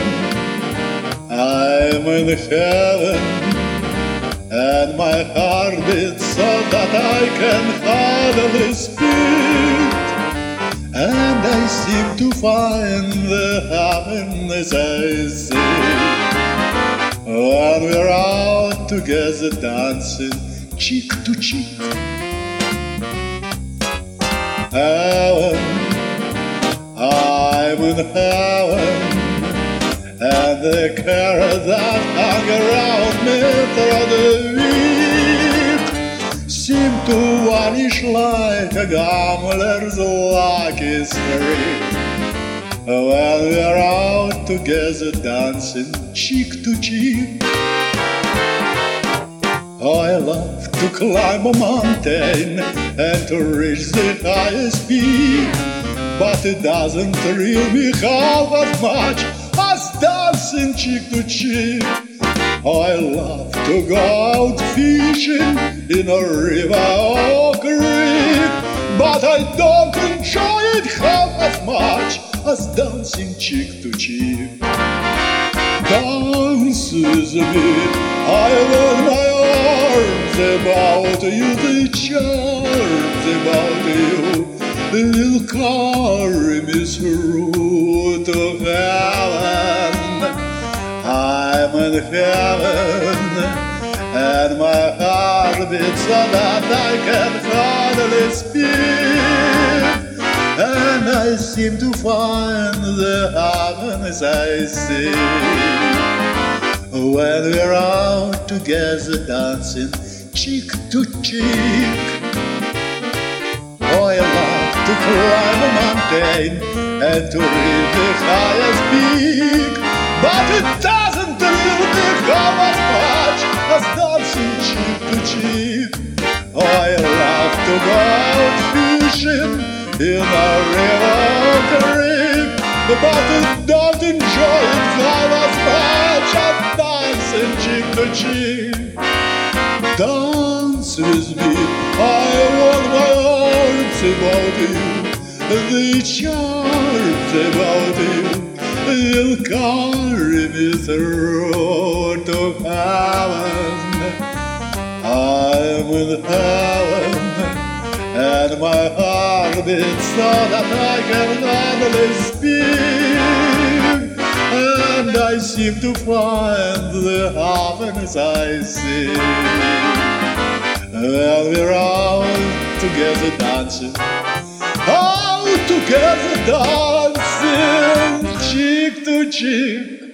I'm in heaven, and my heart beats so that I can hardly speak. And I seem to find the happiness I seek when we're out together dancing cheek to cheek. Heaven, I'm in heaven, and the care that hung around me through the week seem to vanish like a gambler's lucky streak when we're out together dancing cheek to cheek. Oh, I love to climb a mountain and to reach the highest peak, but it doesn't thrill me half as much as dancing cheek to cheek. Oh, I love to go out fishing in a river or creek, but I don't enjoy it half as much as dancing cheek to cheek. Dance with me, I want my arms about you, the charms about you will carry me through to heaven. I'm in heaven, and my heart beats so that I can hardly speak. And I seem to find the happiness I see when we're out together dancing cheek to cheek. Oh, I love to climb a mountain and to reach the highest peak, but it doesn't thrill me half as much as dancing cheek to cheek. Oh, I love to go out fishing in a river creek, but it don't enjoy it half as much as dancing cheek to cheek. Dance with me, I want my arms about you, the charms about you will carry me through to heaven. I'm in heaven, and my heart beats so that I can hardly speak. And I seem to find the happiness I see when we're out together dancing, out together dancing cheek to cheek.